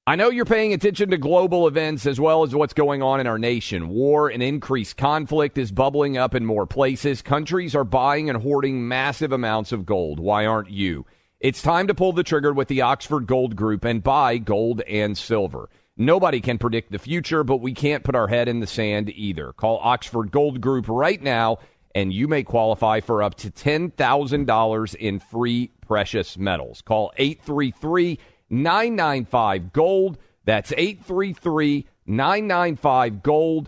I know you're paying attention to global events as well as what's going on in our nation. War and increased conflict is bubbling up in more places. Countries are buying and hoarding massive amounts of gold. Why aren't you? It's time to pull the trigger with the Oxford Gold Group and buy gold and silver. Nobody can predict the future, but we can't put our head in the sand either. Call Oxford Gold Group right now, and you may qualify for up to $10,000 in free precious metals. Call 833-995-GOLD. That's 833-995-GOLD,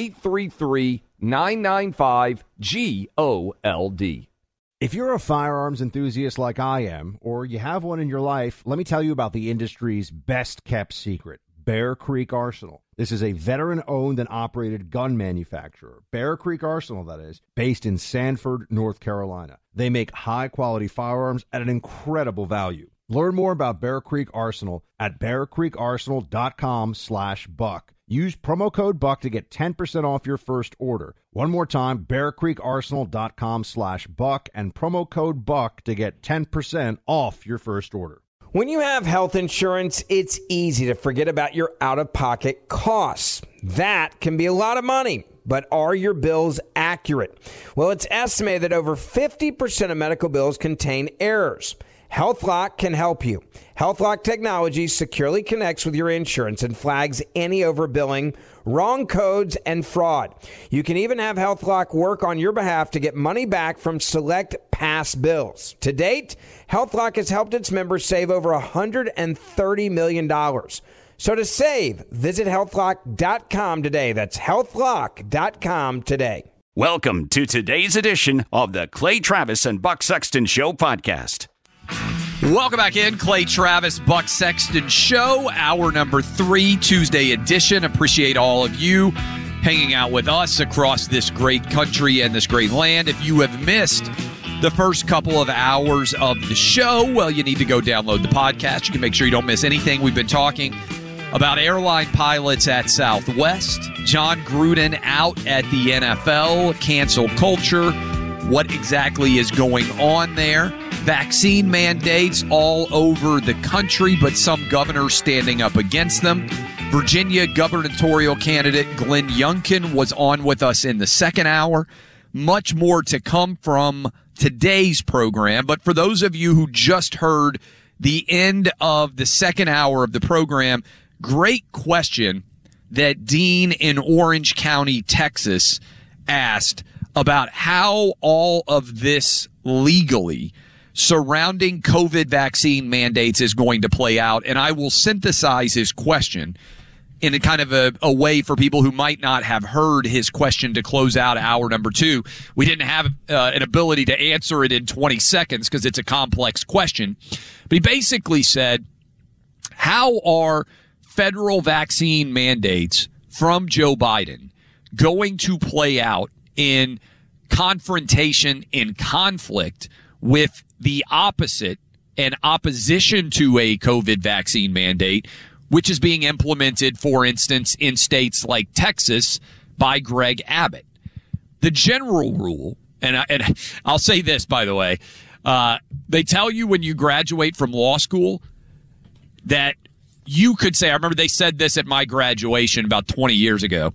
833-995-GOLD. If you're a firearms enthusiast like I am, or you have one in your life, let me tell you about the industry's best-kept secret, Bear Creek Arsenal. This is a veteran-owned and operated gun manufacturer, Bear Creek Arsenal, that is, based in Sanford, North Carolina. They make high-quality firearms at an incredible value. Learn more about Bear Creek Arsenal at bearcreekarsenal.com/buck. Use promo code BUCK to get 10% off your first order. One more time, bearcreekarsenal.com/buck and promo code BUCK to get 10% off your first order. When you have health insurance, it's easy to forget about your out-of-pocket costs. That can be a lot of money, but are your bills accurate? Well, it's estimated that over 50% of medical bills contain errors. HealthLock can help you. HealthLock technology securely connects with your insurance and flags any overbilling, wrong codes, and fraud. You can even have HealthLock work on your behalf to get money back from select past bills. To date, HealthLock has helped its members save over $130 million. So to save, visit healthlock.com today. That's healthlock.com today. Welcome to today's edition of the Clay Travis and Buck Sexton Show podcast. Welcome back in, Clay Travis, Buck Sexton Show, hour number 3, Tuesday edition. Appreciate all of you hanging out with us across this great country and this great land. If you have missed the first couple of hours of the show, well, you need to go download the podcast. You can make sure you don't miss anything. We've been talking about airline pilots at Southwest, John Gruden out at the NFL, cancel culture, what exactly is going on there. Vaccine mandates all over the country, but some governors standing up against them. Virginia gubernatorial candidate Glenn Youngkin was on with us in the second hour. Much more to come from today's program. But for those of you who just heard the end of the second hour of the program, great question that Dean in Orange County, Texas, asked about how all of this legally surrounding COVID vaccine mandates is going to play out. And I will synthesize his question in a kind of a way for people who might not have heard his question to close out hour number 2. We didn't have an ability to answer it in 20 seconds because it's a complex question. But he basically said, how are federal vaccine mandates from Joe Biden going to play out in confrontation, in conflict with the opposite and opposition to a COVID vaccine mandate, which is being implemented, for instance, in states like Texas by Greg Abbott? The general rule, and I'll say this, by the way, they tell you when you graduate from law school that you could say, I remember they said this at my graduation about 20 years ago.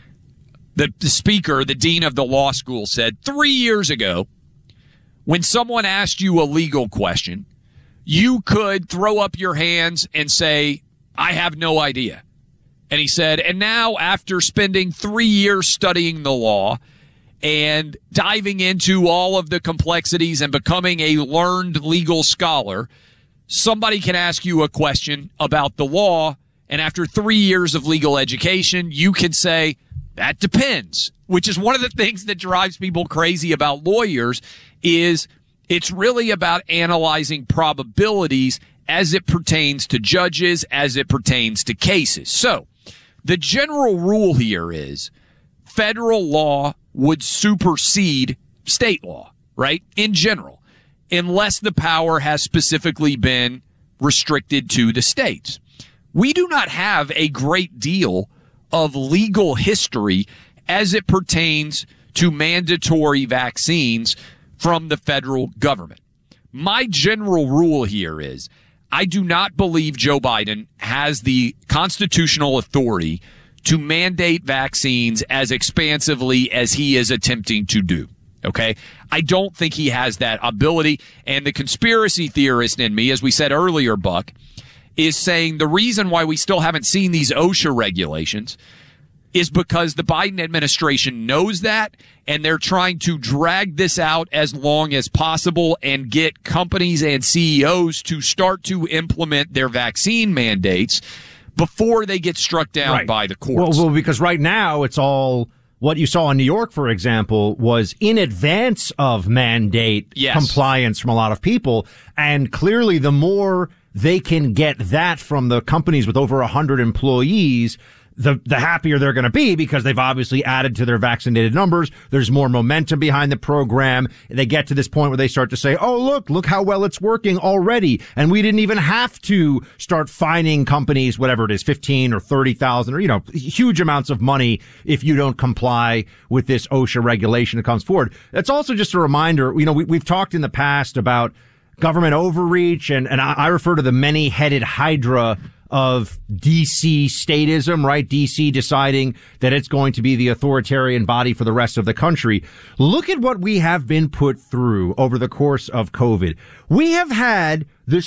The speaker, the dean of the law school, said 3 years ago, when someone asked you a legal question, you could throw up your hands and say, I have no idea. And he said, and now after spending 3 years studying the law and diving into all of the complexities and becoming a learned legal scholar, somebody can ask you a question about the law, and after 3 years of legal education, you can say, that depends, which is one of the things that drives people crazy about lawyers. Is it's really about analyzing probabilities as it pertains to judges, as it pertains to cases. So the general rule here is federal law would supersede state law, right? In general, unless the power has specifically been restricted to the states. We do not have a great deal of legal history as it pertains to mandatory vaccines from the federal government. My general rule here is I do not believe Joe Biden has the constitutional authority to mandate vaccines as expansively as he is attempting to do. Okay? I don't think he has that ability. And the conspiracy theorist in me, as we said earlier, Buck, is saying the reason why we still haven't seen these OSHA regulations is because the Biden administration knows that, and they're trying to drag this out as long as possible and get companies and CEOs to start to implement their vaccine mandates before they get struck down by the courts. Well, because right now it's all what you saw in New York, for example, was in advance of mandate compliance from a lot of people. And clearly the more they can get that from the companies with over 100 employees, the happier they're going to be, because they've obviously added to their vaccinated numbers. There's more momentum behind the program. They get to this point where they start to say, oh, look how well it's working already. And we didn't even have to start fining companies, whatever it is, 15 or 30,000 or, huge amounts of money if you don't comply with this OSHA regulation that comes forward. It's also just a reminder, we've talked in the past about government overreach, and I refer to the many-headed hydra of DC statism, right? DC deciding that it's going to be the authoritarian body for the rest of the country. Look at what we have been put through over the course of COVID. We have had the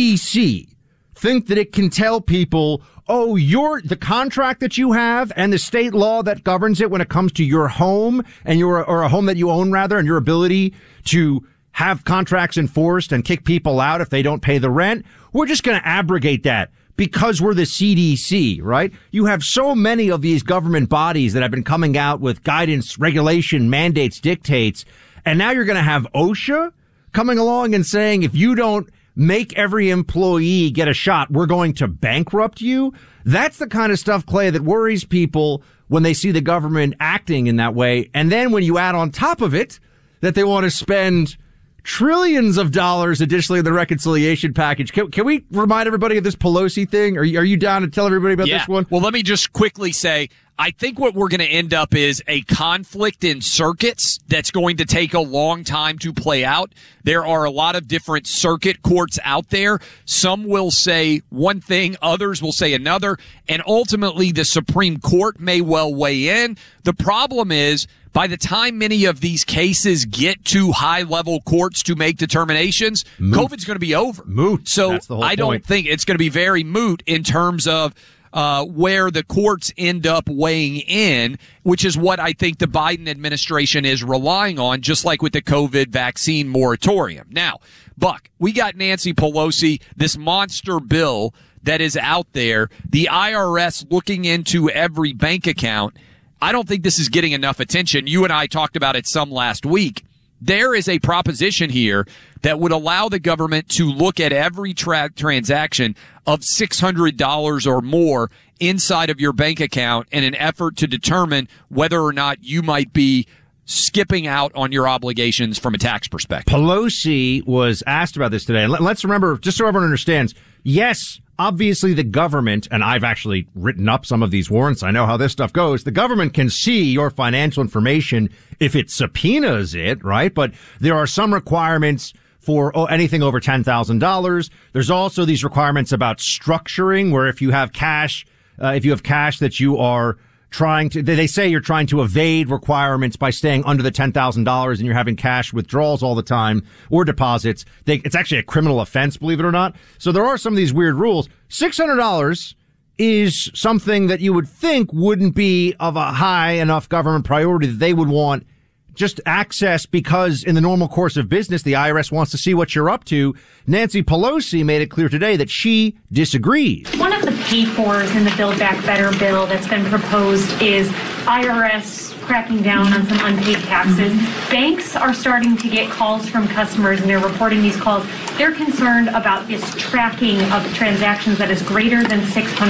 CDC think that it can tell people, oh, the contract that you have and the state law that governs it when it comes to your home and or a home that you own rather, and your ability to have contracts enforced and kick people out if they don't pay the rent. We're just going to abrogate that because we're the CDC, right? You have so many of these government bodies that have been coming out with guidance, regulation, mandates, dictates. And now you're going to have OSHA coming along and saying, if you don't make every employee get a shot, we're going to bankrupt you. That's the kind of stuff, Clay, that worries people when they see the government acting in that way. And then when you add on top of it that they want to spend trillions of dollars additionally in the reconciliation package. Can we remind everybody of this Pelosi thing? Are you down to tell everybody about this one? Well, let me just quickly say, I think what we're going to end up is a conflict in circuits that's going to take a long time to play out. There are a lot of different circuit courts out there. Some will say one thing, others will say another, and ultimately the Supreme Court may well weigh in. The problem is, by the time many of these cases get to high-level courts to make determinations, COVID's going to be over. Moot. So that's the whole point. Don't think it's going to be very moot in terms of where the courts end up weighing in, which is what I think the Biden administration is relying on, just like with the COVID vaccine moratorium. Now, Buck, we got Nancy Pelosi, this monster bill that is out there, the IRS looking into every bank account. I don't think this is getting enough attention. You and I talked about it some last week. There is a proposition here that would allow the government to look at every transaction of $600 or more inside of your bank account in an effort to determine whether or not you might be skipping out on your obligations from a tax perspective. Pelosi was asked about this today. And let's remember, just so everyone understands, yes, obviously the government, and I've actually written up some of these warrants, I know how this stuff goes, the government can see your financial information if it subpoenas it, right? But there are some requirements for anything over $10,000. There's also these requirements about structuring, where if you have cash that you are trying to, they say you're trying to evade requirements by staying under the $10,000 and you're having cash withdrawals all the time or deposits. It's actually a criminal offense, believe it or not. So there are some of these weird rules. $600 is something that you would think wouldn't be of a high enough government priority that they would want just access, because in the normal course of business, the IRS wants to see what you're up to. Nancy Pelosi made it clear today that she disagrees. One of the pay-fors in the Build Back Better bill that's been proposed is IRS cracking down on some unpaid taxes. Banks are starting to get calls from customers, and they're reporting these calls. They're concerned about this tracking of transactions that is greater than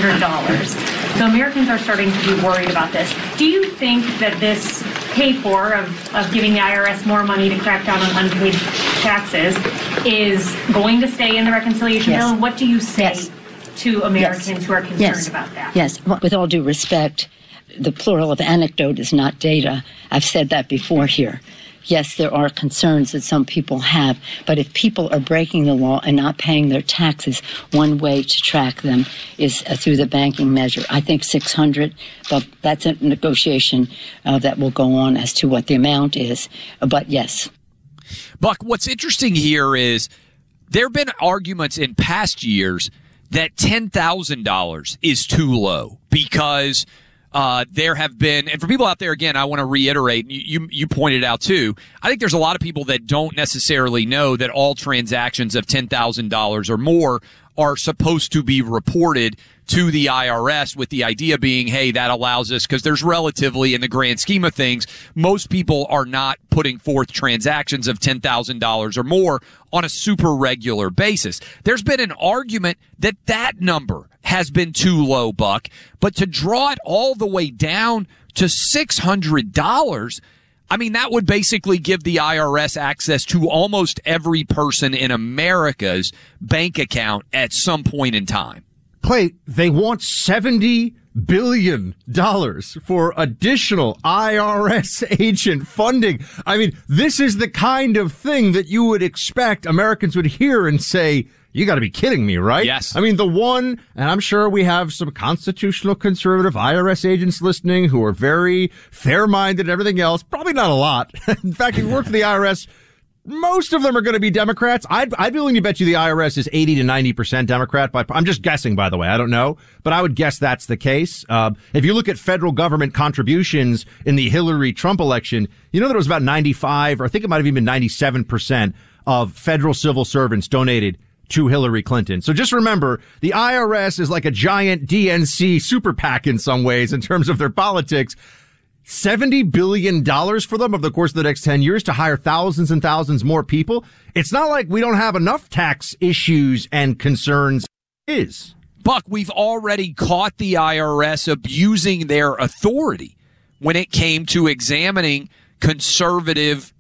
$600. So Americans are starting to be worried about this. Do you think that this pay-for of giving the IRS more money to crack down on unpaid taxes is going to stay in the reconciliation bill? And what do you say to Americans who are concerned about that? Yes, with all due respect, the plural of anecdote is not data. I've said that before here. yes, there are concerns that some people have, but if people are breaking the law and not paying their taxes, one way to track them is through the banking measure. I think $600, but that's a negotiation that will go on as to what the amount is. But yes. Buck, what's interesting here is there have been arguments in past years that $10,000 is too low because there have been, and for people out there, again, I want to reiterate, you pointed out too, I think there's a lot of people that don't necessarily know that all transactions of $10,000 or more are supposed to be reported to the IRS, with the idea being, hey, that allows us, because there's relatively, in the grand scheme of things, most people are not putting forth transactions of $10,000 or more on a super regular basis. There's been an argument that that number has been too low, Buck, but to draw it all the way down to $600, I mean, that would basically give the IRS access to almost every person in America's bank account at some point in time. Clay, they want $70 billion for additional IRS agent funding. I mean, this is the kind of thing that you would expect Americans would hear and say, you got to be kidding me, right? Yes. I mean, the one, and I'm sure we have some constitutional conservative IRS agents listening who are very fair-minded and everything else. Probably not a lot. In fact, if you work for the IRS, most of them are going to be Democrats. I'd be willing to bet you the IRS is 80 to 90% Democrat. I'm just guessing, by the way. I don't know, but I would guess that's the case. If you look at federal government contributions in the Hillary-Trump election, you know that it was about 95, or I think it might have even been 97% of federal civil servants donated to Hillary Clinton. So just remember, the IRS is like a giant DNC super PAC in some ways in terms of their politics. $70 billion for them over the course of the next 10 years to hire thousands and thousands more people. It's not like we don't have enough tax issues and concerns. Buck, we've already caught the IRS abusing their authority when it came to examining conservative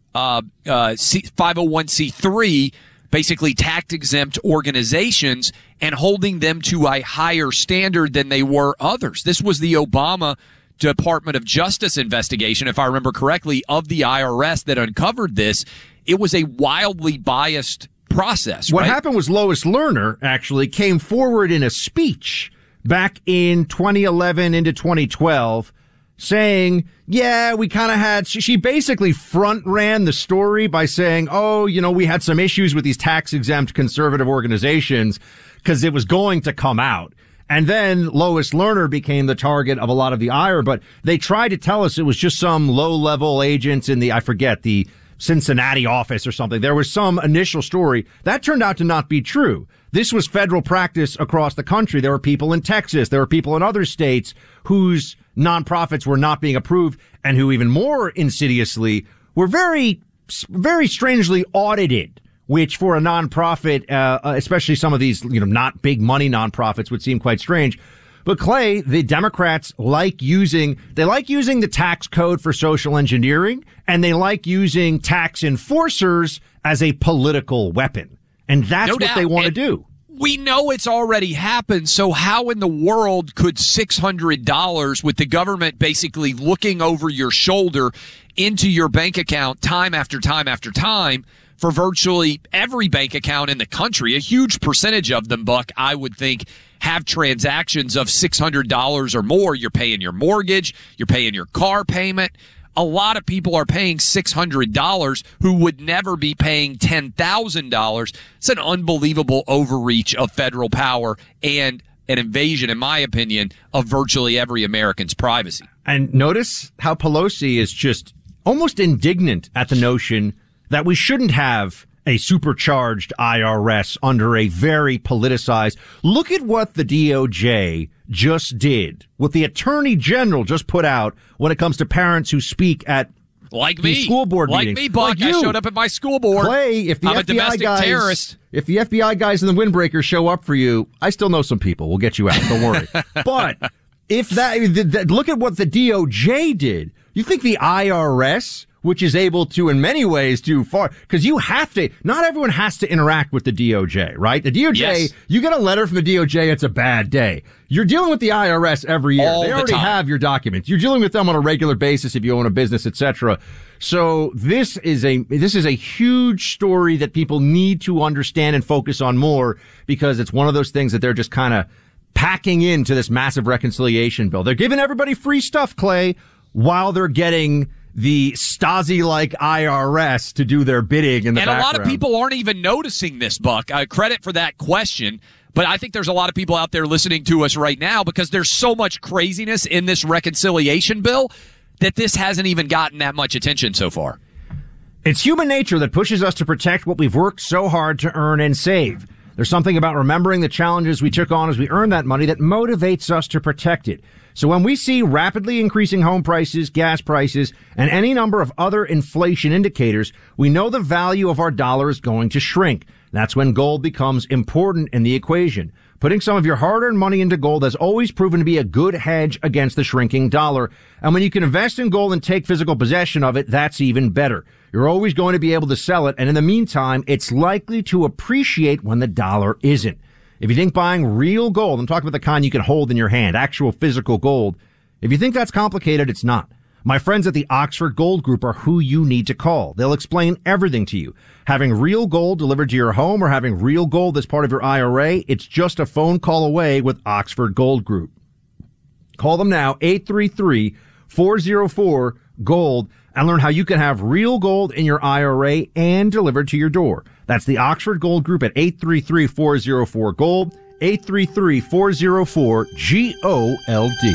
501c3, basically tax-exempt organizations, and holding them to a higher standard than they were others. This was the Obama Department of Justice investigation, if I remember correctly, of the IRS that uncovered this. It was a wildly biased process. What right? happened was Lois Lerner actually came forward in a speech back in 2011 into 2012 saying, yeah, we kind of had, she basically front ran the story by saying, oh, you know, we had some issues with these tax exempt conservative organizations because it was going to come out. And then Lois Lerner became the target of a lot of the ire, but they tried to tell us it was just some low-level agents in the, I forget, the Cincinnati office or something. There was some initial story. That turned out to not be true. This was federal practice across the country. There were people in Texas. There were people in other states whose nonprofits were not being approved and who even more insidiously were very, very strangely audited, which for a nonprofit, especially some of these, you know, not big money nonprofits would seem quite strange. But Clay, the Democrats like using the tax code for social engineering, and they like using tax enforcers as a political weapon. And that's what they want to do. We know it's already happened, so how in the world could $600, with the government basically looking over your shoulder into your bank account time after time after time, for virtually every bank account in the country, a huge percentage of them, Buck, I would think, have transactions of $600 or more. You're paying your mortgage, you're paying your car payment. A lot of people are paying $600 who would never be paying $10,000. It's an unbelievable overreach of federal power and an invasion, in my opinion, of virtually every American's privacy. And notice how Pelosi is just almost indignant at the notion that we shouldn't have a supercharged IRS under a very politicized. Look at what the DOJ just did, what the Attorney General just put out when it comes to parents who speak at school board meetings. Like me, Buck. I showed up at my school board. Clay, if the I'm FBI a domestic terrorist. If the FBI guys and the windbreakers show up for you, I still know some people. We'll get you out. Don't worry. But if look at what the DOJ did. You think the IRS which is able to, in many ways, do far, because you have to, not everyone has to interact with the DOJ, right? The DOJ, yes. You get a letter from the DOJ, it's a bad day. You're dealing with the IRS every year. All they already the time. have your documents. You're dealing with them on a regular basis if you own a business, etc. So this is a huge story that people need to understand and focus on more, because it's one of those things that they're just kind of packing into this massive reconciliation bill. They're giving everybody free stuff, Clay, while they're getting the Stasi-like IRS to do their bidding in the background. And a lot of people aren't even noticing this, Buck. Credit for that question. But I think there's a lot of people out there listening to us right now because there's so much craziness in this reconciliation bill that this hasn't even gotten that much attention so far. It's human nature that pushes us to protect what we've worked so hard to earn and save. There's something about remembering the challenges we took on as we earned that money that motivates us to protect it. So when we see rapidly increasing home prices, gas prices, and any number of other inflation indicators, we know the value of our dollar is going to shrink. That's when gold becomes important in the equation. Putting some of your hard-earned money into gold has always proven to be a good hedge against the shrinking dollar. And when you can invest in gold and take physical possession of it, that's even better. You're always going to be able to sell it, and in the meantime, it's likely to appreciate when the dollar isn't. If you think buying real gold, I'm talking about the kind you can hold in your hand, actual physical gold, if you think that's complicated, it's not. My friends at the Oxford Gold Group are who you need to call. They'll explain everything to you. Having real gold delivered to your home or having real gold as part of your IRA, it's just a phone call away with Oxford Gold Group. Call them now, 833-404-GOLD, and learn how you can have real gold in your IRA and delivered to your door. That's the Oxford Gold Group at 833-404-GOLD, 833-404-GOLD.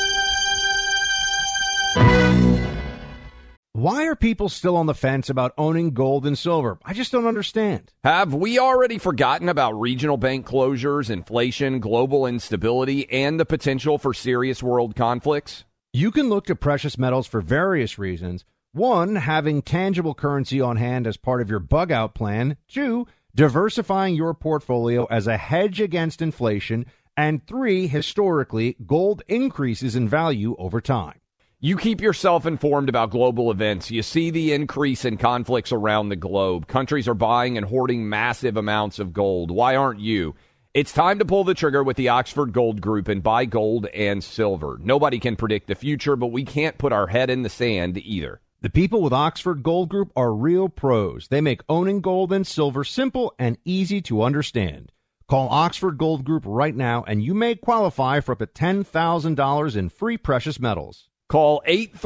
Why are people still on the fence about owning gold and silver? I just don't understand. Have we already forgotten about regional bank closures, inflation, global instability, and the potential for serious world conflicts? You can look to precious metals for various reasons. 1, having tangible currency on hand as part of your bug-out plan. 2, diversifying your portfolio as a hedge against inflation. And 3, historically, gold increases in value over time. You keep yourself informed about global events. You see the increase in conflicts around the globe. Countries are buying and hoarding massive amounts of gold. Why aren't you? It's time to pull the trigger with the Oxford Gold Group and buy gold and silver. Nobody can predict the future, but we can't put our head in the sand either. The people with Oxford Gold Group are real pros. They make owning gold and silver simple and easy to understand. Call Oxford Gold Group right now, and you may qualify for up to $10,000 in free precious metals. Call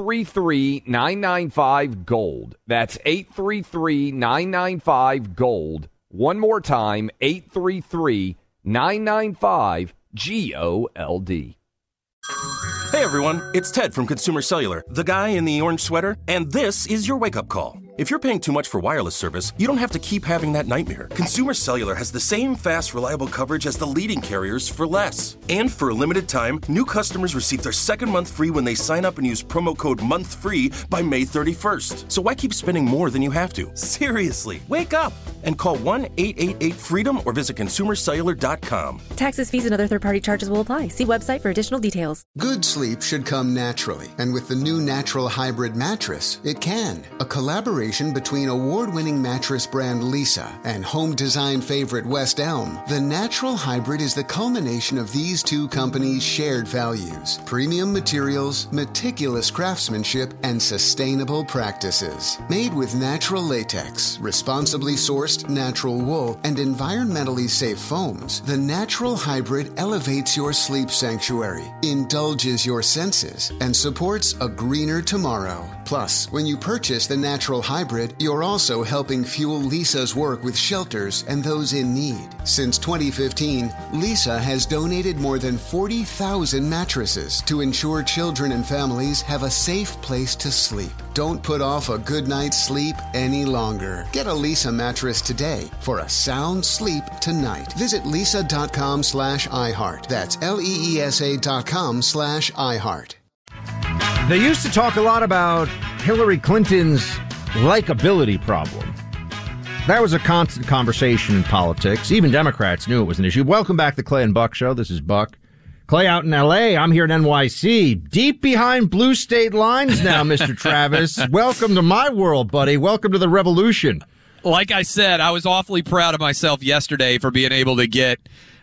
833-995-GOLD. That's 833-995-GOLD. One more time, 833-995-GOLD. Hey everyone, it's Ted from Consumer Cellular, the guy in the orange sweater, and this is your wake-up call. If you're paying too much for wireless service, you don't have to keep having that nightmare. Consumer Cellular has the same fast, reliable coverage as the leading carriers for less. And for a limited time, new customers receive their second month free when they sign up and use promo code MONTHFREE by May 31st. So why keep spending more than you have to? Seriously, wake up and call 1-888-FREEDOM or visit consumercellular.com. Taxes, fees, and other third-party charges will apply. See website for additional details. Good sleep should come naturally, and with the new Natural Hybrid mattress, it can. A collaboration between award-winning mattress brand Leesa and home design favorite West Elm, the Natural Hybrid is the culmination of these two companies' shared values: premium materials, meticulous craftsmanship, and sustainable practices. Made with natural latex, responsibly sourced natural wool, and environmentally safe foams, the Natural Hybrid elevates your sleep sanctuary, indulges your senses, and supports a greener tomorrow. Plus, when you purchase the Natural Hybrid, you're also helping fuel Leesa's work with shelters and those in need. Since 2015, Leesa has donated more than 40,000 mattresses to ensure children and families have a safe place to sleep. Don't put off a good night's sleep any longer. Get a Leesa mattress today for a sound sleep tonight. Visit Leesa.com/iHeart. That's LEESA.com/iHeart. They used to talk a lot about Hillary Clinton's likability problem. That was a constant conversation in politics. Even Democrats knew it was an issue. Welcome back to the Clay and Buck Show. This is Buck. Clay out in L.A., I'm here in NYC. Deep behind blue state lines now, Mr. Travis. Welcome to my world, buddy. Welcome to the revolution. Like I said, I was awfully proud of myself yesterday for being able to get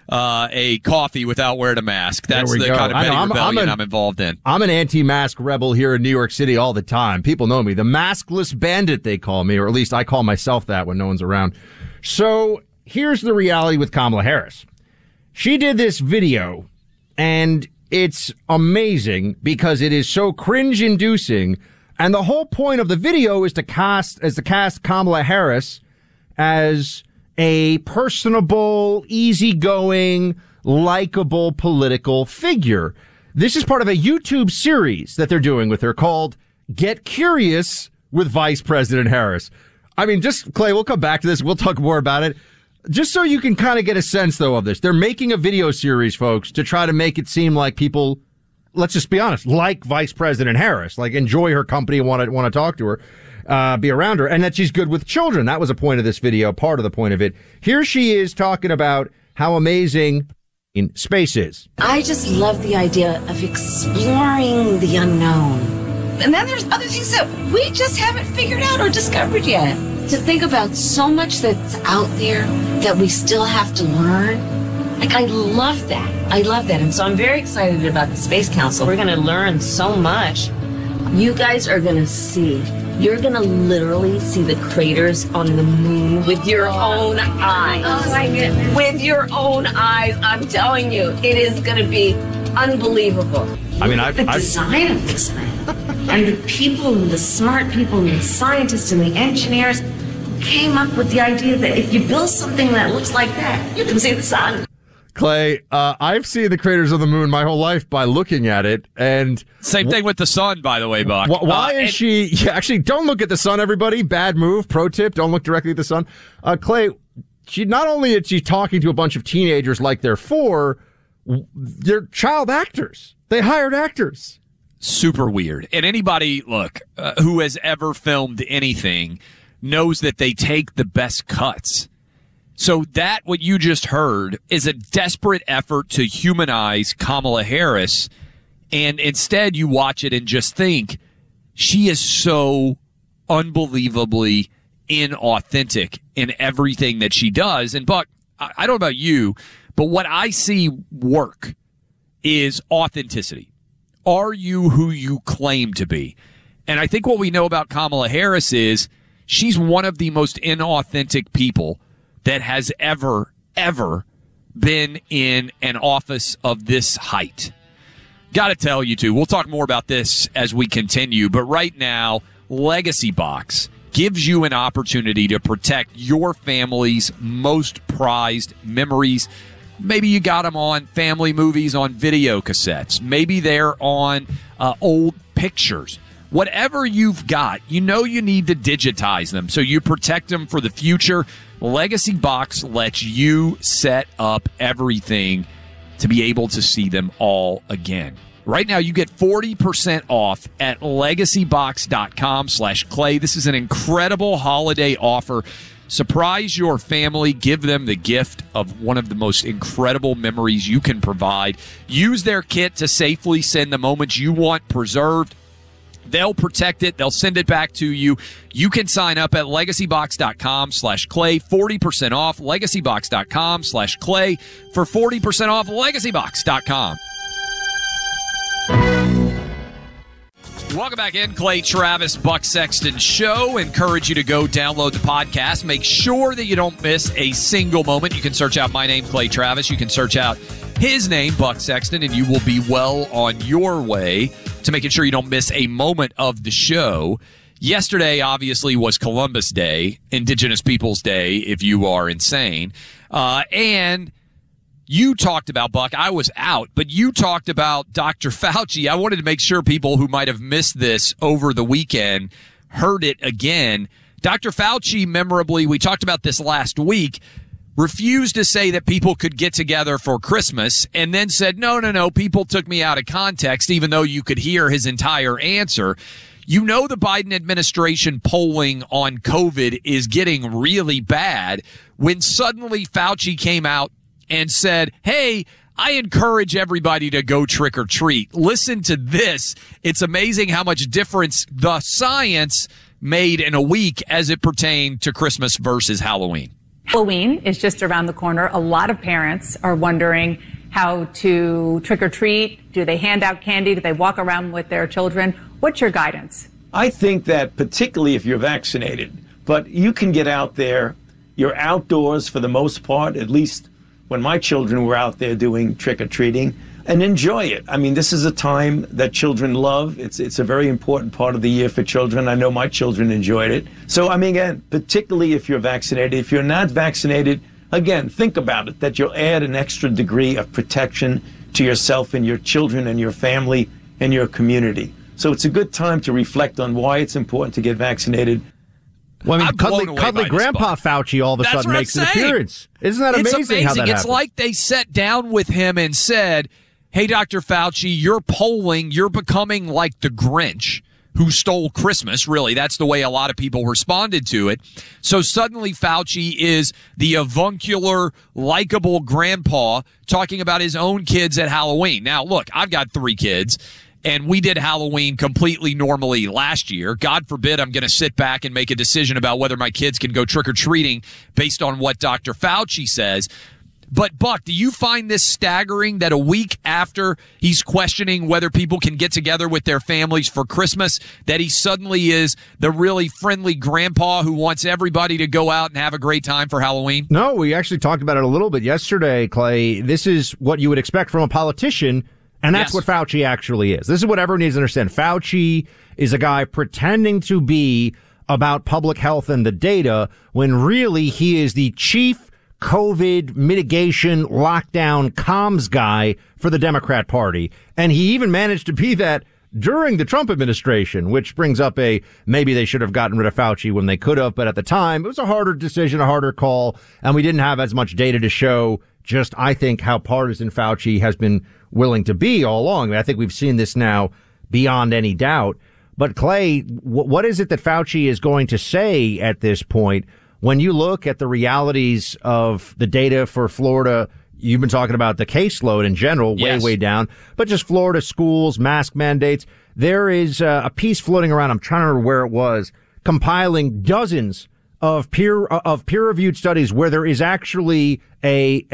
a coffee without wearing a mask. That's the kind of petty rebellion I'm involved in. I'm an anti-mask rebel here in New York City all the time. People know me. The maskless bandit, they call me, or at least I call myself that when no one's around. So here's the reality with Kamala Harris. She did this video, and it's amazing because it is so cringe-inducing. And the whole point of the video is to cast Kamala Harris as a personable, easygoing, likable political figure. This is part of a YouTube series that they're doing with her called Get Curious with Vice President Harris. I mean, just, Clay, we'll come back to this. We'll talk more about it. Just so you can kind of get a sense, though, of this. They're making a video series, folks, to try to make it seem like people, let's just be honest, like Vice President Harris, like enjoy her company and want to talk to her. Be around her, and that she's good with children. That was a point of this video, part of the point of it. Here she is talking about how amazing space is. I just love the idea of exploring the unknown. And then there's other things that we just haven't figured out or discovered yet. To think about so much that's out there that we still have to learn. Like, I love that. I love that. And so I'm very excited about the Space Council. We're going to learn so much. You guys are going to see. You're going to literally see the craters on the moon with your own eyes. Oh, my goodness. With your own eyes, I'm telling you. It is going to be unbelievable. I mean, the design of this thing. And the people, the smart people, and the scientists and the engineers came up with the idea that if you build something that looks like that, you can see the sun. Clay, I've seen the craters of the moon my whole life by looking at it, and same thing with the sun, by the way, Buck. Why is she? Yeah, actually, don't look at the sun, everybody. Bad move. Pro tip: don't look directly at the sun. Clay, she not only is she talking to a bunch of teenagers like they're they're child actors. They hired actors. Super weird. And anybody, look, who has ever filmed anything knows that they take the best cuts. So that, what you just heard, is a desperate effort to humanize Kamala Harris. And instead you watch it and just think, she is so unbelievably inauthentic in everything that she does. And Buck, I don't know about you, but what I see work is authenticity. Are you who you claim to be? And I think what we know about Kamala Harris is she's one of the most inauthentic people that has ever been in an office of this height. Got to tell you, too, we'll talk more about this as we continue, but right now, Legacy Box gives you an opportunity to protect your family's most prized memories. Maybe you got them on family movies on video cassettes. Maybe they're on old pictures. Whatever you've got, you know you need to digitize them so you protect them for the future. Legacy Box lets you set up everything to be able to see them all again. Right now, you get 40% off at legacybox.com/Clay. This is an incredible holiday offer. Surprise your family. Give them the gift of one of the most incredible memories you can provide. Use their kit to safely send the moments you want preserved. They'll protect it. They'll send it back to you. You can sign up at legacybox.com/Clay. 40% off. Legacybox.com/Clay for 40% off. Legacybox.com. Welcome back in. Clay Travis, Buck Sexton Show. Encourage you to go download the podcast. Make sure that you don't miss a single moment. You can search out my name, Clay Travis. You can search out his name, Buck Sexton, and you will be well on your way to making sure you don't miss a moment of the show. Yesterday, obviously, was Columbus Day, Indigenous Peoples Day, if you are insane. And you talked about, Buck, I was out, but you talked about Dr. Fauci. I wanted to make sure people who might have missed this over the weekend heard it again. Dr. Fauci, memorably, we talked about this last week, refused to say that people could get together for Christmas and then said, no, people took me out of context, even though you could hear his entire answer. You know, the Biden administration polling on COVID is getting really bad when suddenly Fauci came out and said, hey, I encourage everybody to go trick or treat. Listen to this. It's amazing how much difference the science made in a week as it pertained to Christmas versus Halloween. Halloween is just around the corner. A lot of parents are wondering how to trick or treat. Do they hand out candy? Do they walk around with their children? What's your guidance? I think that particularly if you're vaccinated, but you can get out there. You're outdoors for the most part, at least when my children were out there doing trick-or-treating, and enjoy it. I mean, this is a time that children love. It's a very important part of the year for children. I know my children enjoyed it. So, I mean, again, particularly if you're vaccinated. If you're not vaccinated, again, think about it, that you'll add an extra degree of protection to yourself and your children and your family and your community. So it's a good time to reflect on why it's important to get vaccinated. Well, I mean, cuddly Grandpa Fauci all of a sudden makes an appearance. Isn't that amazing? It's amazing. How that it's happens? like they sat down with him and said, hey, Dr. Fauci, you're polling, you're becoming like the Grinch who stole Christmas. Really, that's the way a lot of people responded to it. So suddenly Fauci is the avuncular, likable grandpa talking about his own kids at Halloween. Now, look, I've got 3 kids. And we did Halloween completely normally last year. God forbid I'm going to sit back and make a decision about whether my kids can go trick-or-treating based on what Dr. Fauci says. But, Buck, do you find this staggering that a week after he's questioning whether people can get together with their families for Christmas, that he suddenly is the really friendly grandpa who wants everybody to go out and have a great time for Halloween? No, we actually talked about it a little bit yesterday, Clay. This is what you would expect from a politician. And that's what Fauci actually is. This is what everyone needs to understand. Fauci is a guy pretending to be about public health and the data when really he is the chief COVID mitigation lockdown comms guy for the Democrat Party. And he even managed to be that during the Trump administration, which brings up maybe they should have gotten rid of Fauci when they could have. But at the time, it was a harder decision, a harder call. And we didn't have as much data to show just, I think, how partisan Fauci has been willing to be all along. I think we've seen this now beyond any doubt. But Clay, what is it that Fauci is going to say at this point when you look at the realities of the data for Florida? You've been talking about the caseload in general, way down, but just Florida schools, mask mandates. There is a piece floating around. I'm trying to remember where it was, compiling dozens of peer-reviewed studies where there is actually there's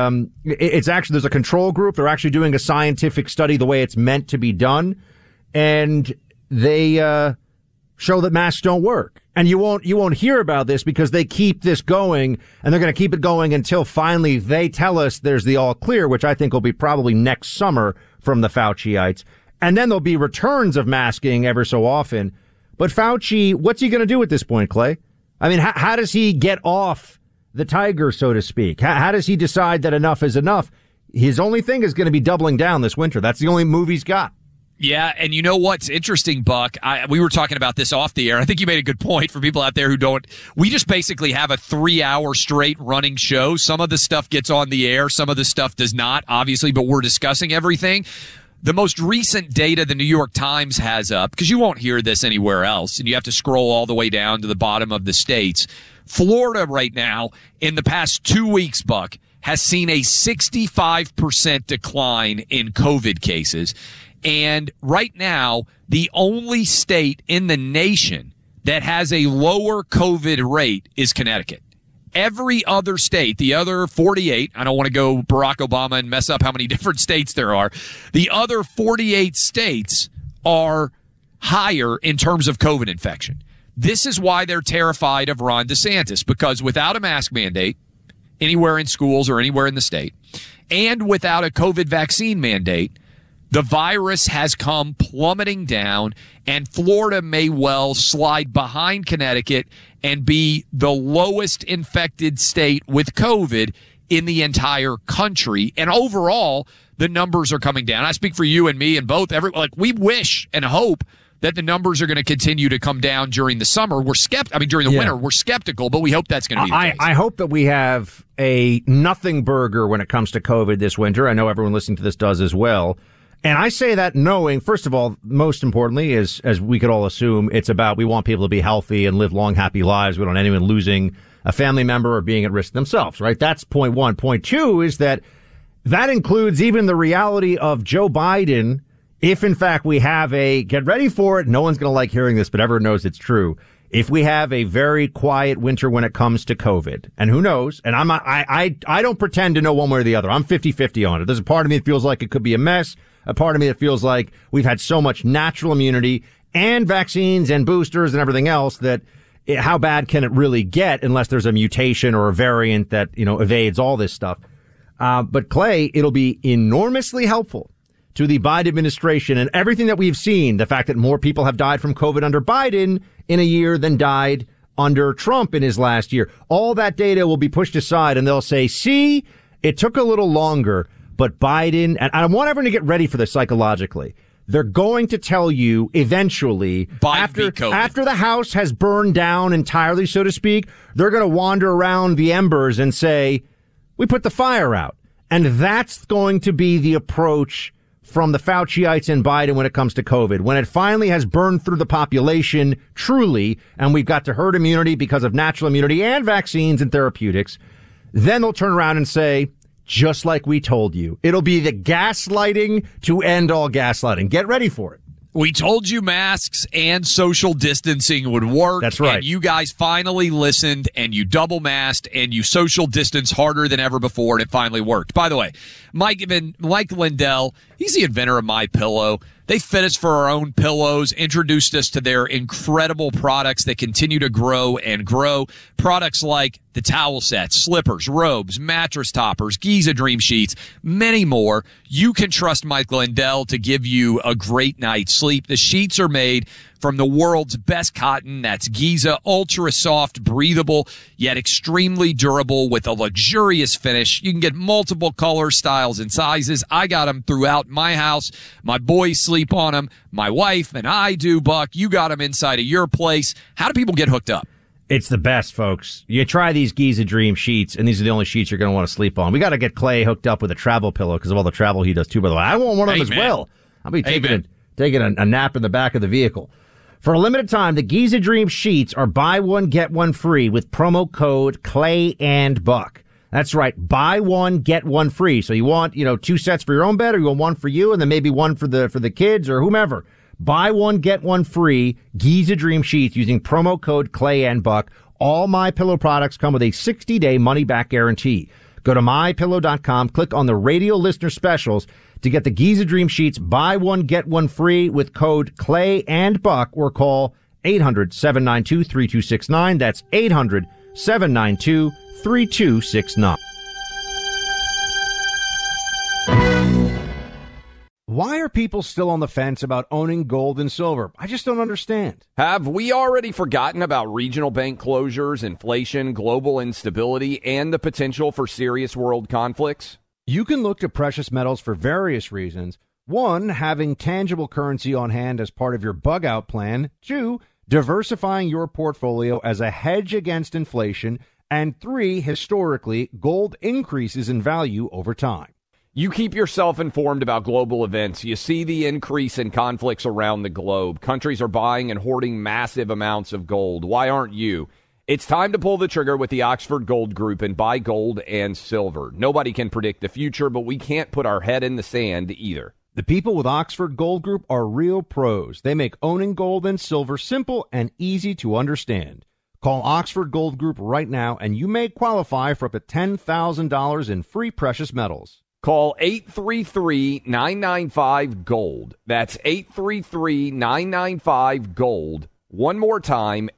a control group. They're actually doing a scientific study the way it's meant to be done, and they show that masks don't work. And you won't hear about this because they keep this going, and they're going to keep it going until finally they tell us there's the all clear, which I think will be probably next summer from the Fauciites. And then there'll be returns of masking ever so often. But Fauci, what's he going to do at this point, Clay? I mean, how does he get off the tiger, so to speak? How does he decide that enough is enough? His only thing is going to be doubling down this winter. That's the only move he's got. Yeah, and you know what's interesting, Buck? We were talking about this off the air. I think you made a good point for people out there who don't. We just basically have a 3-hour straight running show. Some of the stuff gets on the air. Some of the stuff does not, obviously, but we're discussing everything. The most recent data the New York Times has up, because you won't hear this anywhere else, and you have to scroll all the way down to the bottom of the states. Florida right now, in the past 2 weeks, Buck, has seen a 65% decline in COVID cases. And right now, the only state in the nation that has a lower COVID rate is Connecticut. Every other state, the other 48, I don't want to go Barack Obama and mess up how many different states there are. The other 48 states are higher in terms of COVID infection. This is why they're terrified of Ron DeSantis, because without a mask mandate anywhere in schools or anywhere in the state, and without a COVID vaccine mandate, the virus has come plummeting down, and Florida may well slide behind Connecticut and be the lowest infected state with COVID in the entire country. And overall, the numbers are coming down. I speak for you and me and both. We wish and hope that the numbers are going to continue to come down during the summer. During the winter, we're skeptical, but we hope that's going to be the case. I hope that we have a nothing burger when it comes to COVID this winter. I know everyone listening to this does as well. And I say that knowing, first of all, most importantly, as we could all assume, it's about we want people to be healthy and live long, happy lives. We don't want anyone losing a family member or being at risk themselves, right? That's point one. Point two is that That includes even the reality of Joe Biden. If, in fact, we have get ready for it, no one's going to like hearing this, but everyone knows it's true. If we have a very quiet winter when it comes to COVID, and who knows, and I don't pretend to know one way or the other. I'm 50-50 on it. There's a part of me that feels like it could be a mess. A part of me that feels like we've had so much natural immunity and vaccines and boosters and everything else that how bad can it really get unless there's a mutation or a variant that, evades all this stuff. But Clay, it'll be enormously helpful to the Biden administration and everything that we've seen. The fact that more people have died from COVID under Biden in a year than died under Trump in his last year. All that data will be pushed aside and they'll say, see, it took a little longer, but Biden, and I want everyone to get ready for this psychologically. They're going to tell you eventually, after the house has burned down entirely, so to speak, they're going to wander around the embers and say, we put the fire out. And that's going to be the approach from the Fauciites and Biden when it comes to COVID. When it finally has burned through the population truly, and we've got to herd immunity because of natural immunity and vaccines and therapeutics, then they'll turn around and say, just like we told you. It'll be the gaslighting to end all gaslighting. Get ready for it. We told you masks and social distancing would work. That's right. And you guys finally listened, and you double masked, and you social distance harder than ever before, and it finally worked. By the way, Mike Lindell, he's the inventor of MyPillow. They fit us for our own pillows, introduced us to their incredible products that continue to grow and grow. Products like the towel sets, slippers, robes, mattress toppers, Giza Dream Sheets, many more. You can trust Mike Lindell to give you a great night's sleep. The sheets are made from the world's best cotton. That's Giza, ultra soft, breathable, yet extremely durable with a luxurious finish. You can get multiple colors, styles, and sizes. I got them throughout my house. My boys sleep on them. My wife and I do, Buck. You got them inside of your place. How do people get hooked up? It's the best, folks. You try these Giza Dream sheets, and these are the only sheets you're going to want to sleep on. We got to get Clay hooked up with a travel pillow because of all the travel he does, too, by the way. I want one of them as well. I'll be taking a nap in the back of the vehicle. For a limited time, the Giza Dream sheets are buy one, get one free with promo code Clay and Buck. That's right. Buy one, get one free. So you want, 2 sets for your own bed, or you want one for you and then maybe one for the kids or whomever. Buy one, get one free Giza Dream sheets using promo code Clay and Buck. All MyPillow products come with a 60-day money-back guarantee. Go to MyPillow.com, click on the radio listener specials to get the Giza Dream sheets. Buy one, get one free with code Clay and Buck, or call 800-792-3269. That's 800-792-3269. Why are people still on the fence about owning gold and silver? I just don't understand. Have we already forgotten about regional bank closures, inflation, global instability, and the potential for serious world conflicts? You can look to precious metals for various reasons. 1, having tangible currency on hand as part of your bug-out plan. 2, diversifying your portfolio as a hedge against inflation. And 3, historically, gold increases in value over time. You keep yourself informed about global events. You see the increase in conflicts around the globe. Countries are buying and hoarding massive amounts of gold. Why aren't you? It's time to pull the trigger with the Oxford Gold Group and buy gold and silver. Nobody can predict the future, but we can't put our head in the sand either. The people with Oxford Gold Group are real pros. They make owning gold and silver simple and easy to understand. Call Oxford Gold Group right now, and you may qualify for up to $10,000 in free precious metals. Call 833-995-GOLD. That's 833-995-GOLD. One more time,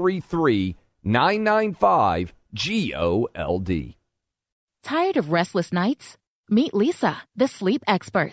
833-995-GOLD. Tired of restless nights? Meet Leesa, the sleep experts.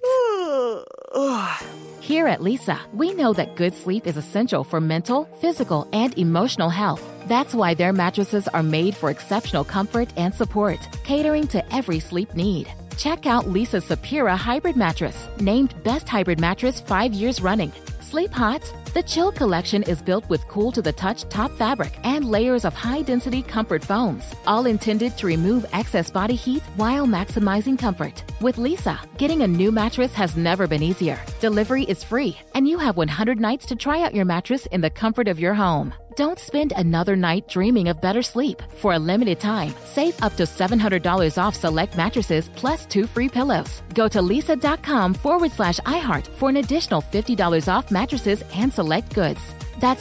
Here at Leesa, we know that good sleep is essential for mental, physical, and emotional health. That's why their mattresses are made for exceptional comfort and support, catering to every sleep need. Check out Leesa's Sapira Hybrid Mattress, named Best Hybrid Mattress 5 years running. Sleep hot? The Chill Collection is built with cool-to-the-touch top fabric and layers of high-density comfort foams, all intended to remove excess body heat while maximizing comfort. With Leesa, getting a new mattress has never been easier. Delivery is free, and you have 100 nights to try out your mattress in the comfort of your home. Don't spend another night dreaming of better sleep. For a limited time, save up to $700 off select mattresses plus 2 free pillows. Go to leesa.com/iHeart for an additional $50 off mattresses and select goods. That's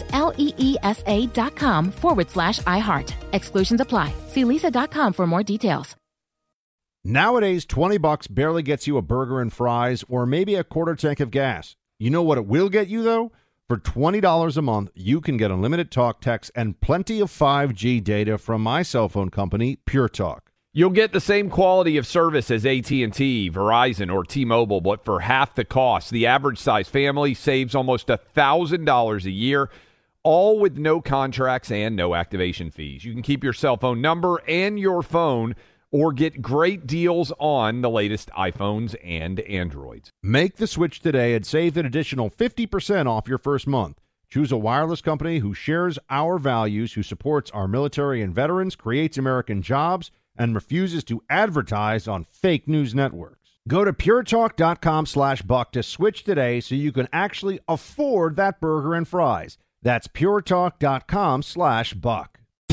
LEESA.com/iHeart. Exclusions apply. See leesa.com for more details. Nowadays, $20 barely gets you a burger and fries or maybe a quarter tank of gas. You know what it will get you, though? For $20 a month, you can get unlimited talk, text, and plenty of 5G data from my cell phone company, Pure Talk. You'll get the same quality of service as AT&T, Verizon, or T-Mobile, but for half the cost. The average size family saves almost $1,000 a year, all with no contracts and no activation fees. You can keep your cell phone number and your phone or get great deals on the latest iPhones and Androids. Make the switch today and save an additional 50% off your first month. Choose a wireless company who shares our values, who supports our military and veterans, creates American jobs, and refuses to advertise on fake news networks. Go to puretalk.com/buck to switch today so you can actually afford that burger and fries. That's puretalk.com/buck.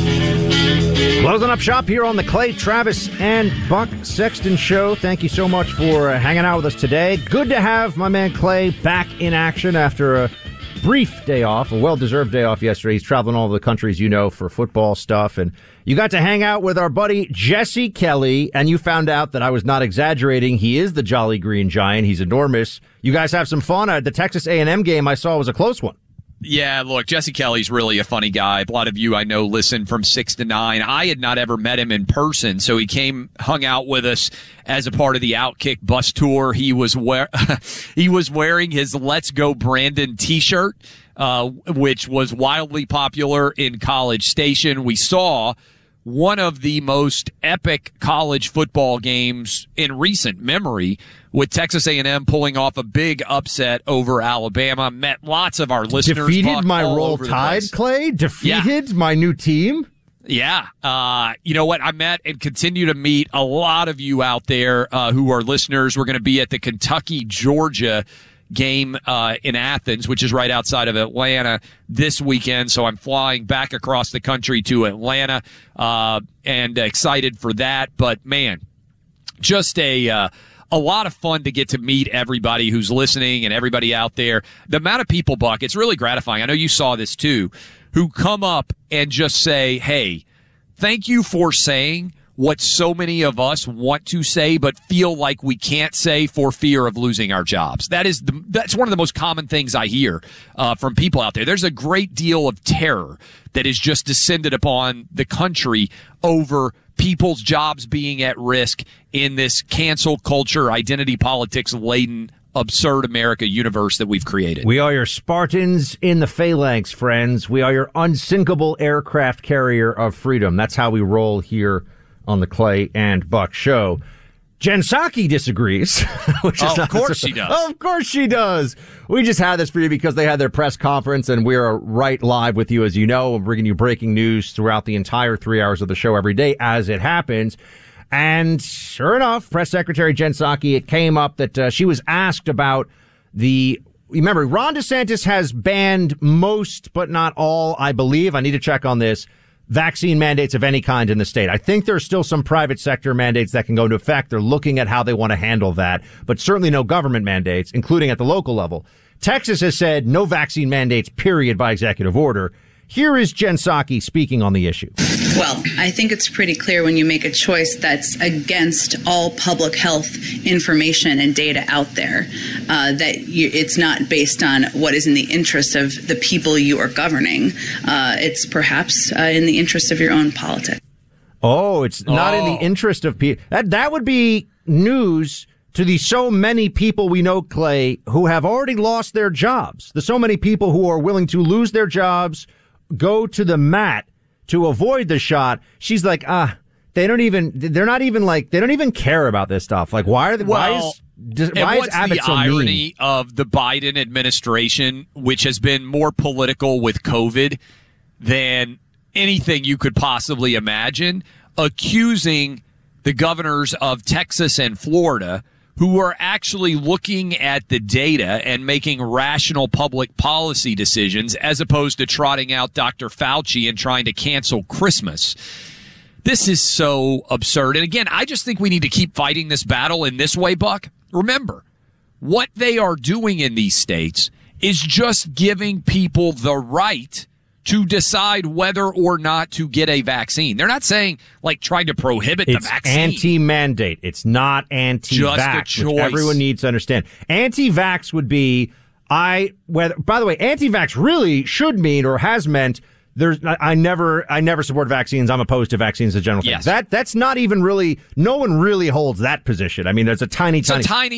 Closing up shop here on the Clay Travis and Buck Sexton Show. Thank you so much for hanging out with us today. Good to have my man Clay back in action after a brief day off, a well-deserved day off yesterday. He's traveling all over the country, as you know, for football stuff. And you got to hang out with our buddy Jesse Kelly, and you found out that I was not exaggerating. He is the Jolly Green Giant. He's enormous. You guys have some fun. The Texas A&M game I saw was a close one. Yeah, look, Jesse Kelly's really a funny guy. A lot of you I know listen from 6 to 9. I had not ever met him in person, so he hung out with us as a part of the Outkick bus tour. He was wearing his Let's Go Brandon t-shirt, which was wildly popular in College Station. We saw one of the most epic college football games in recent memory, with Texas A&M pulling off a big upset over Alabama. Met lots of our listeners. Defeated my Roll Tide, Clay? Defeated my new team? Yeah. You know what? I met and continue to meet a lot of you out there who are listeners. We're going to be at the Kentucky-Georgia game in Athens, which is right outside of Atlanta this weekend. So I'm flying back across the country to Atlanta and excited for that. But, man, just a lot of fun to get to meet everybody who's listening and everybody out there. The amount of people, Buck, it's really gratifying. I know you saw this too, who come up and just say, hey, thank you for saying what so many of us want to say but feel like we can't say for fear of losing our jobs. That's one of the most common things I hear from people out there. There's a great deal of terror that is just descended upon the country over people's jobs being at risk in this cancel culture, identity politics laden, absurd America universe that we've created. We are your Spartans in the phalanx, friends. We are your unsinkable aircraft carrier of freedom. That's how we roll here on the Clay and Buck Show. Jen Psaki disagrees. Which is of course she does. Of course she does. We just had this for you because they had their press conference, and we're right live with you, as you know. We're bringing you breaking news throughout the entire 3 hours of the show every day as it happens. And sure enough, Press Secretary Jen Psaki, it came up that she was asked about remember, Ron DeSantis has banned most, but not all, I believe. I need to check on this. Vaccine mandates of any kind in the state. I think there's still some private sector mandates that can go into effect. They're looking at how they want to handle that, but certainly no government mandates, including at the local level. Texas has said no vaccine mandates, period, by executive order. Here is Jen Psaki speaking on the issue. Well, I think it's pretty clear when you make a choice that's against all public health information and data out there, that it's not based on what is in the interest of the people you are governing. It's perhaps in the interest of your own politics. Oh, it's not in the interest of people. That would be news to the so many people we know, Clay, who have already lost their jobs. The so many people who are willing to lose their jobs, go to the mat to avoid the shot. She's like, they don't even care about this stuff. Like, why is Abbott the so irony mean? Of the Biden administration, which has been more political with COVID than anything you could possibly imagine, accusing the governors of Texas and Florida, who are actually looking at the data and making rational public policy decisions as opposed to trotting out Dr. Fauci and trying to cancel Christmas. This is so absurd. And again, I just think we need to keep fighting this battle in this way, Buck. Remember, what they are doing in these states is just giving people the right to decide whether or not to get a vaccine. They're not saying, like, trying to prohibit the vaccine. It's anti-mandate. It's not anti-vax, just a choice. Which everyone needs to understand. Anti-vax would be, by the way, anti-vax really should mean or has meant I never support vaccines. I'm opposed to vaccines as a general thing. Yes. That's not even really, no one really holds that position. I mean, there's a tiny minority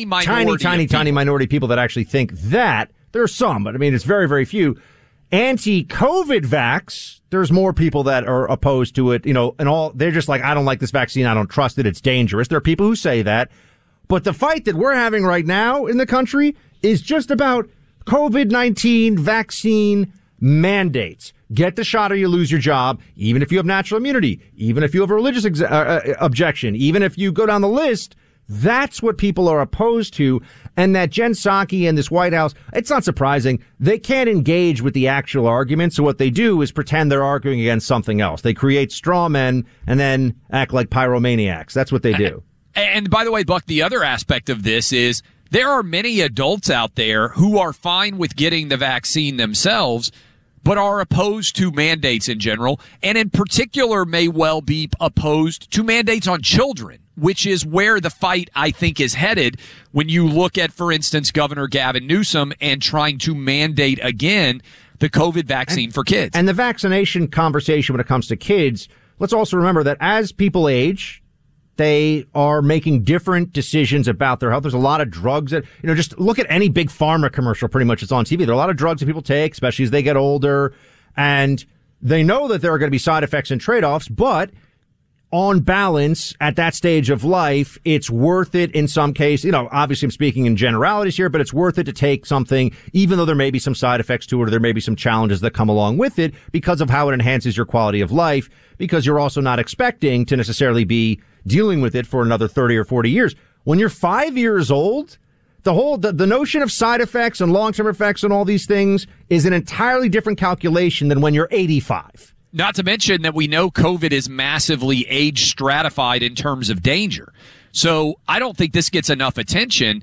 of people that actually think that. There are some, but I mean, it's very, very few. Anti-COVID vax, there's more people that are opposed to it, and all, they're just like, I don't like this vaccine, I don't trust it, it's dangerous. There are people who say that. But the fight that we're having right now in the country is just about COVID-19 vaccine mandates. Get the shot or you lose your job, even if you have natural immunity, even if you have a religious objection, even if you go down the list. That's what people are opposed to. And that Jen Psaki and this White House, it's not surprising. They can't engage with the actual argument. So what they do is pretend they're arguing against something else. They create straw men and then act like pyromaniacs. That's what they do. And by the way, Buck, the other aspect of this is there are many adults out there who are fine with getting the vaccine themselves, but are opposed to mandates in general, and in particular may well be opposed to mandates on children, which is where the fight, I think, is headed when you look at, for instance, Governor Gavin Newsom and trying to mandate again the COVID vaccine for kids. And the vaccination conversation when it comes to kids, let's also remember that as people age, they are making different decisions about their health. There's a lot of drugs that, just look at any big pharma commercial pretty much it's on TV. There are a lot of drugs that people take, especially as they get older, and they know that there are going to be side effects and trade-offs, but on balance, at that stage of life, it's worth it in some case. Obviously I'm speaking in generalities here, but it's worth it to take something, even though there may be some side effects to it or there may be some challenges that come along with it because of how it enhances your quality of life, because you're also not expecting to necessarily be dealing with it for another 30 or 40 years. When you're 5 years old, the notion of side effects and long-term effects and all these things is an entirely different calculation than when you're 85. Not to mention that we know COVID is massively age stratified in terms of danger. So I don't think this gets enough attention.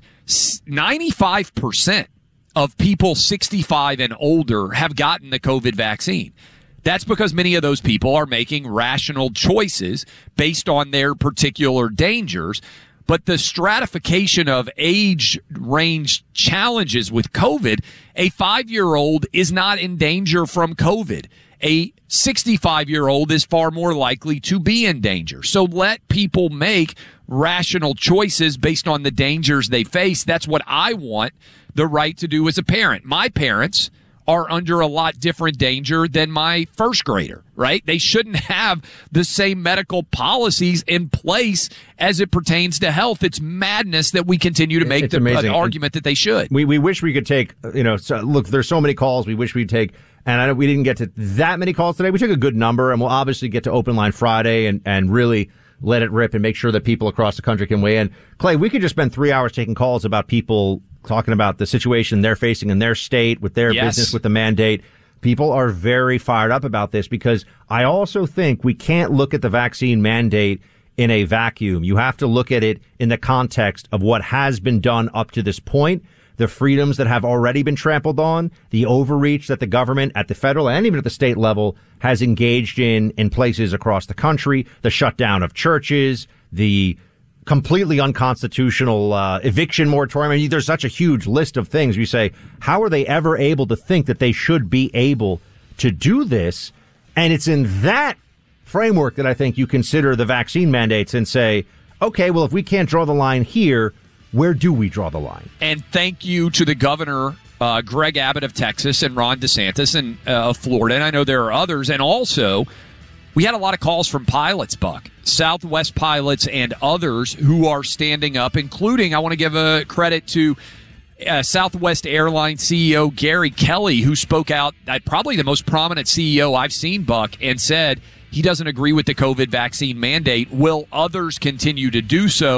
95% of people 65 and older have gotten the COVID vaccine. That's because many of those people are making rational choices based on their particular dangers. But the stratification of age range challenges with COVID, a 5-year-old is not in danger from COVID. A 65-year-old is far more likely to be in danger. So let people make rational choices based on the dangers they face. That's what I want the right to do as a parent. My parents are under a lot different danger than my first grader, right? They shouldn't have the same medical policies in place as it pertains to health. It's madness that we continue to make an argument that they should. We wish we could take, look, there's so many calls we wish we'd take, and I know we didn't get to that many calls today. We took a good number, and we'll obviously get to Open Line Friday and really let it rip and make sure that people across the country can weigh in. Clay, we could just spend 3 hours taking calls about people talking about the situation they're facing in their state with their business, with the mandate. People are very fired up about this because I also think we can't look at the vaccine mandate in a vacuum. You have to look at it in the context of what has been done up to this point, the freedoms that have already been trampled on, the overreach that the government at the federal and even at the state level has engaged in places across the country, the shutdown of churches, the completely unconstitutional eviction moratorium. I mean, there's such a huge list of things. You say, how are they ever able to think that they should be able to do this? And it's in that framework that I think you consider the vaccine mandates and say, okay, well, if we can't draw the line here, where do we draw the line? And thank you to the governor, Greg Abbott of Texas and Ron DeSantis and of Florida. And I know there are others. And also, we had a lot of calls from pilots, Buck, Southwest pilots and others who are standing up, including, I want to give a credit to Southwest Airlines CEO Gary Kelly, who spoke out, probably the most prominent CEO I've seen, Buck, and said he doesn't agree with the COVID vaccine mandate. Will others continue to do so?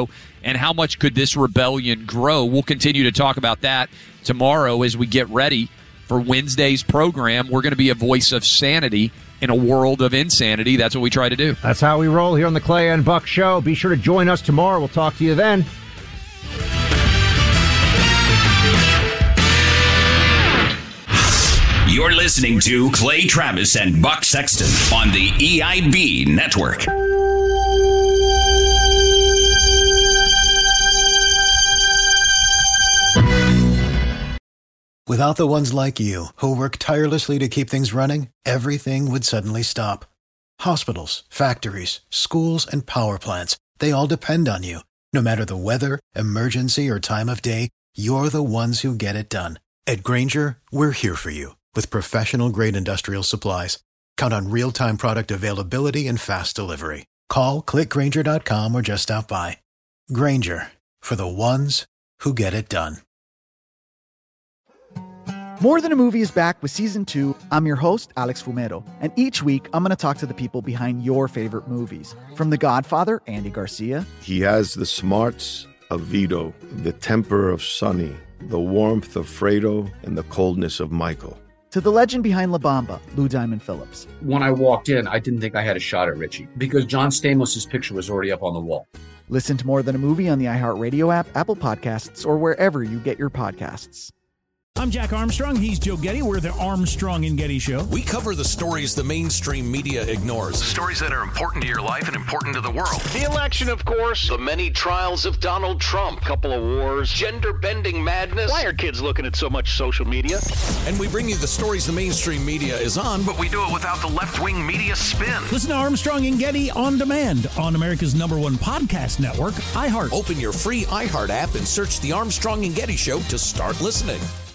and how much could this rebellion grow? We'll continue to talk about that tomorrow as we get ready for Wednesday's program. We're going to be a voice of sanity in a world of insanity. That's what we try to do. That's how we roll here on the Clay and Buck Show. Be sure to join us tomorrow. We'll talk to you then. You're listening to Clay Travis and Buck Sexton on the EIB Network. Without the ones like you, who work tirelessly to keep things running, everything would suddenly stop. Hospitals, factories, schools, and power plants, they all depend on you. No matter the weather, emergency, or time of day, you're the ones who get it done. At Grainger, we're here for you with professional-grade industrial supplies. Count on real-time product availability and fast delivery. Call, clickgrainger.com, or just stop by. Grainger, for the ones who get it done. More Than a Movie is back with Season 2. I'm your host, Alex Fumero, and each week I'm going to talk to the people behind your favorite movies. From The Godfather, Andy Garcia. He has the smarts of Vito, the temper of Sonny, the warmth of Fredo, and the coldness of Michael. To the legend behind La Bamba, Lou Diamond Phillips. When I walked in, I didn't think I had a shot at Richie because John Stamos' picture was already up on the wall. Listen to More Than a Movie on the iHeartRadio app, Apple Podcasts, or wherever you get your podcasts. I'm Jack Armstrong. He's Joe Getty. We're the Armstrong and Getty Show. We cover the stories the mainstream media ignores. Stories that are important to your life and important to the world. The election, of course. The many trials of Donald Trump. Couple of wars. Gender-bending madness. Why are kids looking at so much social media? And we bring you the stories the mainstream media is on, but we do it without the left-wing media spin. Listen to Armstrong and Getty on demand on America's #1 podcast network, iHeart. Open your free iHeart app and search the Armstrong and Getty Show to start listening.